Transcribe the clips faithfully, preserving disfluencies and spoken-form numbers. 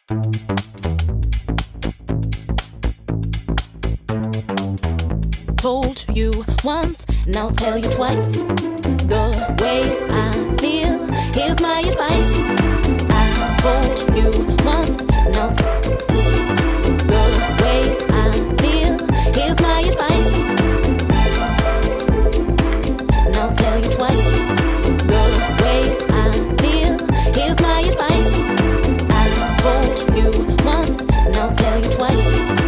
Told you once, now tell you twice. The way I feel, here's my advice. I told you once, now t- the way I feel, here's my advice. Now tell you twice. The way I feel, here's my advice. I told you once, now tell you twice.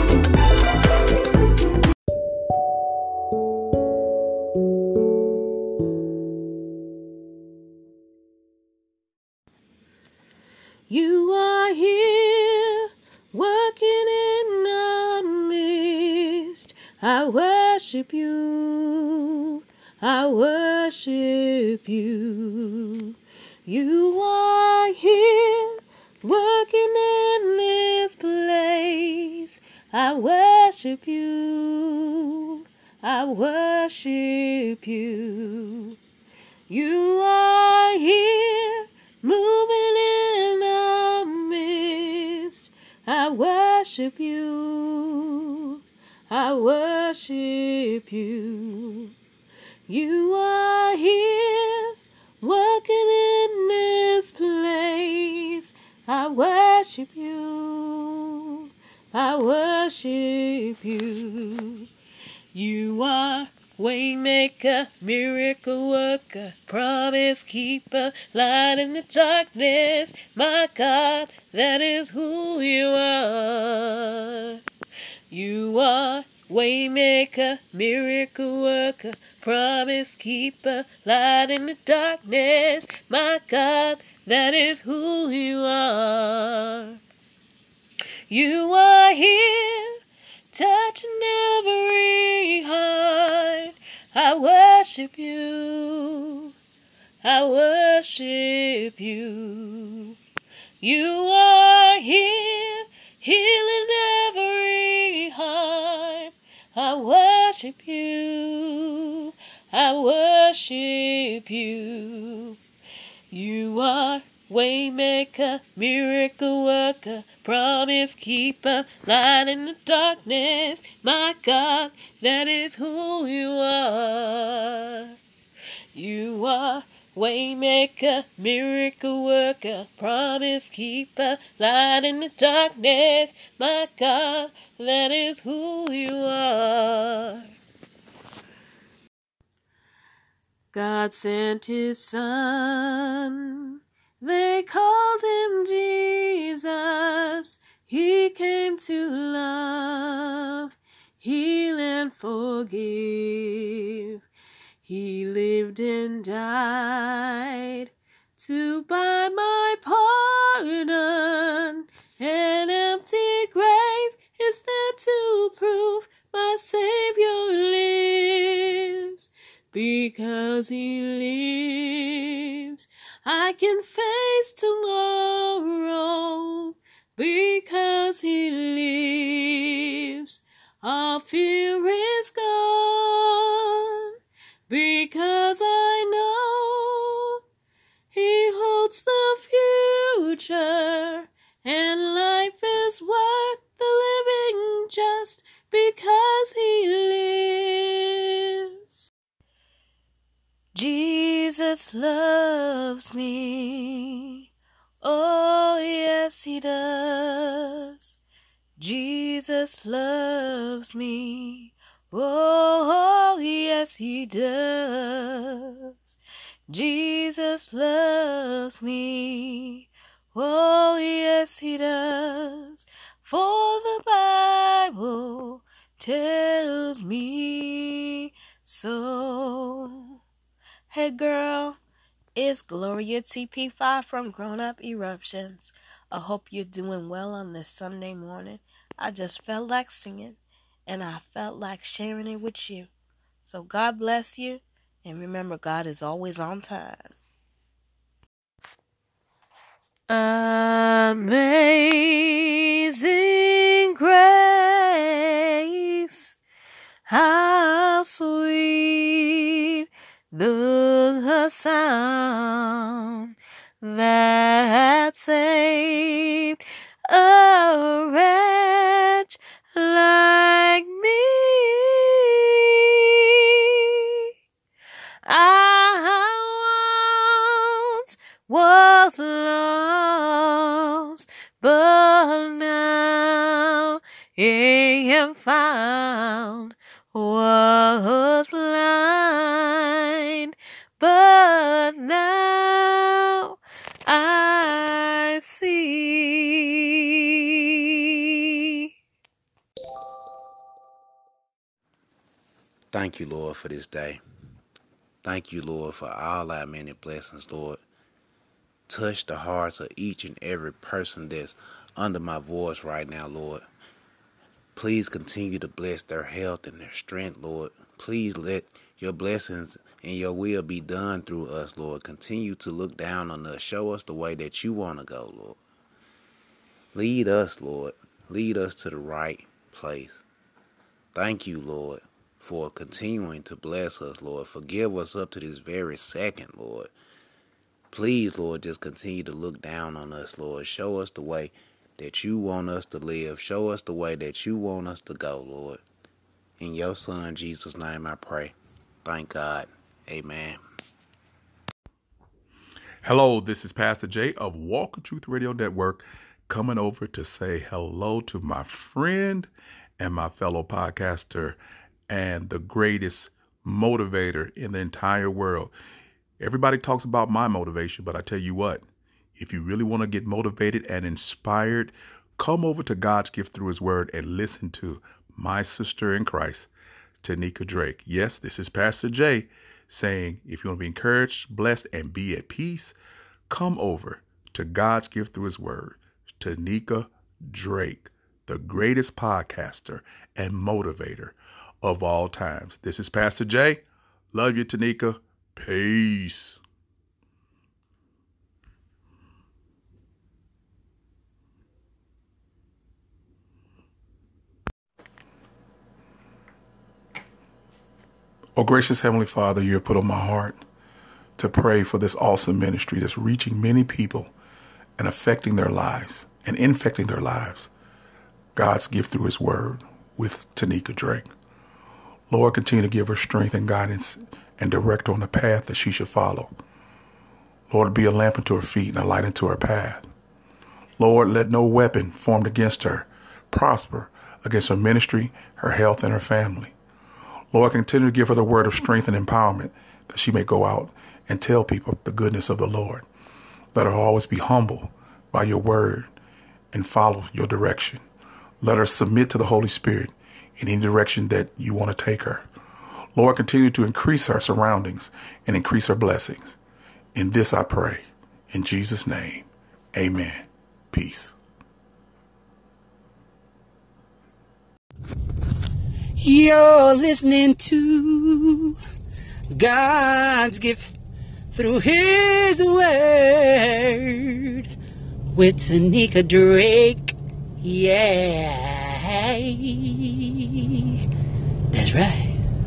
You are here, working in our midst. I worship you, I worship you. You are here, working in this place. I worship you, I worship you. You are here, moving in our midst. I worship you, I worship you. You are here, working in this place. I worship you, I worship you. You are Waymaker, miracle worker, promise keeper, light in the darkness. My God, that is who you are. You are Waymaker, miracle worker, promise keeper, light in the darkness. My God, that is who you are. You are here, touching every heart. I worship you, I worship you. You are here, healing every heart. I worship you, I worship you. You are Waymaker, miracle worker, promise keeper, light in the darkness. My God, that is who you are. You are Waymaker, miracle worker, promise keeper, light in the darkness. My God, that is who you are. God sent his son, they called him Jesus. He came to love, heal and forgive. He lived and died to buy my pardon. An empty grave is there to prove my Savior lives. Because he lives, I can face tomorrow. Because he lives, all fear is gone. Because I know he holds the future, and life is worth the living just because he lives. Jesus loves me, oh yes he does. Jesus loves me, oh yes he does. Jesus loves me, oh yes he does. For the Bible tells me so. Hey girl, it's Gloria T P five from Grown Up Eruptions. I hope you're doing well on this Sunday morning. I just felt like singing, and I felt like sharing it with you. So God bless you, and remember, God is always on time. Amazing grace, how sweet the sound that saved a was lost, but now I am found. Was blind, but now I see. Thank you, Lord, for this day. Thank you, Lord, for all our many blessings, Lord. Touch the hearts of each and every person that's under my voice right now, Lord. Please continue to bless their health and their strength, Lord. Please let your blessings and your will be done through us, Lord. Continue to look down on us. Show us the way that you want to go, Lord. Lead us, Lord. Lead us to the right place. Thank you, Lord, for continuing to bless us, Lord. Forgive us up to this very second, Lord. Please, Lord, just continue to look down on us, Lord. Show us the way that you want us to live. Show us the way that you want us to go, Lord. In your Son, Jesus' name, I pray. Thank God. Amen. Hello, this is Pastor Jay of Walk of Truth Radio Network, coming over to say hello to my friend and my fellow podcaster and the greatest motivator in the entire world. Everybody talks about my motivation, but I tell you what, if you really want to get motivated and inspired, come over to God's Gift Through His Word and listen to my sister in Christ, Tanika Drake. Yes, this is Pastor Jay saying, if you want to be encouraged, blessed, and be at peace, come over to God's Gift Through His Word, Tanika Drake, the greatest podcaster and motivator of all times. This is Pastor Jay. Love you, Tanika. Peace. Oh, gracious Heavenly Father, you have put on my heart to pray for this awesome ministry that's reaching many people and affecting their lives and infecting their lives. God's Gift Through His Word with Tanika Drake. Lord, continue to give her strength and guidance and direct her on the path that she should follow. Lord, be a lamp unto her feet and a light unto her path. Lord, let no weapon formed against her prosper against her ministry, her health, and her family. Lord, continue to give her the word of strength and empowerment that she may go out and tell people the goodness of the Lord. Let her always be humble by your word and follow your direction. Let her submit to the Holy Spirit in any direction that you want to take her. Lord, continue to increase her surroundings and increase her blessings. In this I pray. In Jesus' name, amen. Peace. You're listening to God's Gift Through His Word with Tanika Drake. Yeah, that's right.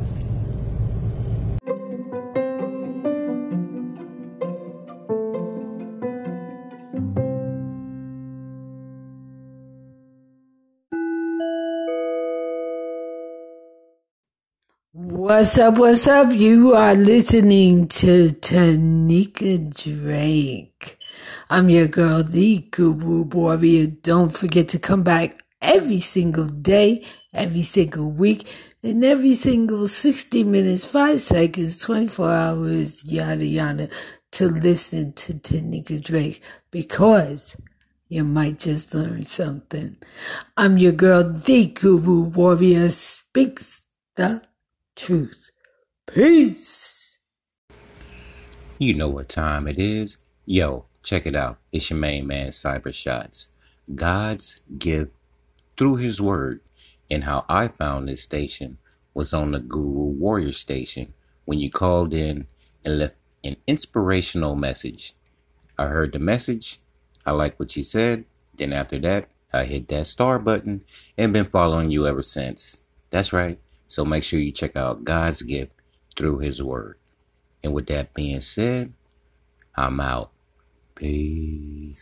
What's up, what's up? You are listening to Tanika Drake. I'm your girl, the Guru Warrior. Don't forget to come back every single day, every single week, and every single sixty minutes, five seconds, twenty-four hours, yada yada, to listen to Tanika Drake, because you might just learn something. I'm your girl, the Guru Warrior, speaks the truth. Peace. You know what time it is. Yo, check it out. It's your main man, Cyber Shots. God's Gift Through His Word. And how I found this station was on the Guru Warrior station when you called in and left an inspirational message. I heard the message. I like what you said. Then after that, I hit that star button and been following you ever since. That's right. So make sure you check out God's Gift Through His Word. And with that being said, I'm out. Peace.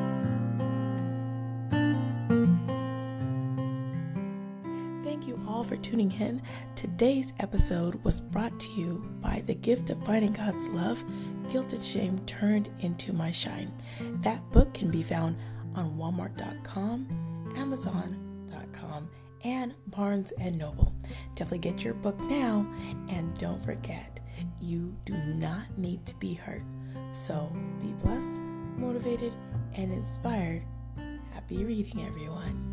Thank you all for for tuning in. Today's episode was brought to you by The Gift of Finding God's Love, Guilt and Shame Turned into My Shine. That book can be found on walmart dot com, amazon dot com, and Barnes and Noble. Definitely get your book now, and don't forget, you do not need to be hurt. So be blessed, motivated, and inspired. Happy reading, everyone.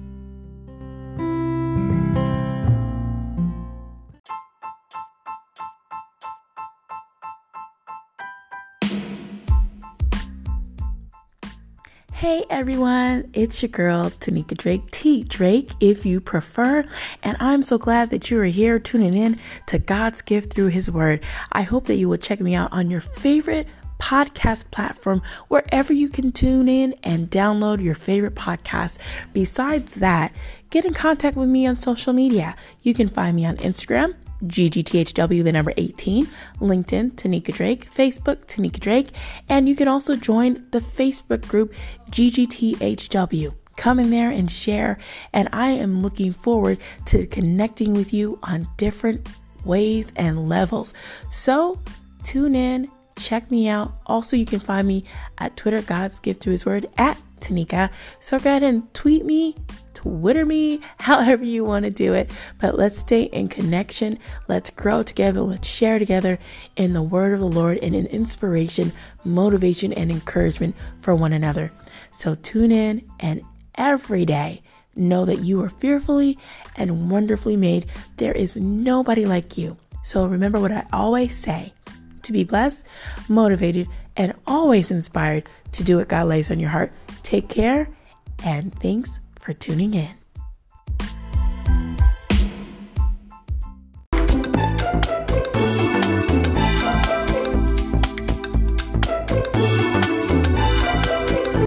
Hey everyone, it's your girl Tanika Drake, T Drake if you prefer, and I'm so glad that you are here tuning in to God's gift through His Word. I hope that you will check me out on your favorite podcast platform, wherever you can tune in and download your favorite podcast. Besides that, get in contact with me on social media. You can find me on Instagram, G G T H W, the number eighteen, LinkedIn, Tanika Drake, Facebook, Tanika Drake, and you can also join the Facebook group, G G T H W. Come in there and share, and I am looking forward to connecting with you on different ways and levels. So tune in, check me out. Also, you can find me at Twitter, God's Gift Through His Word, at Tanika. So go ahead and tweet me, Twitter me, however you want to do it. But let's stay in connection. Let's grow together. Let's share together in the word of the Lord and in inspiration, motivation, and encouragement for one another. So tune in, and every day know that you are fearfully and wonderfully made. There is nobody like you. So remember what I always say: to be blessed, motivated, and always inspired to do what God lays on your heart. Take care, and thanks for tuning in.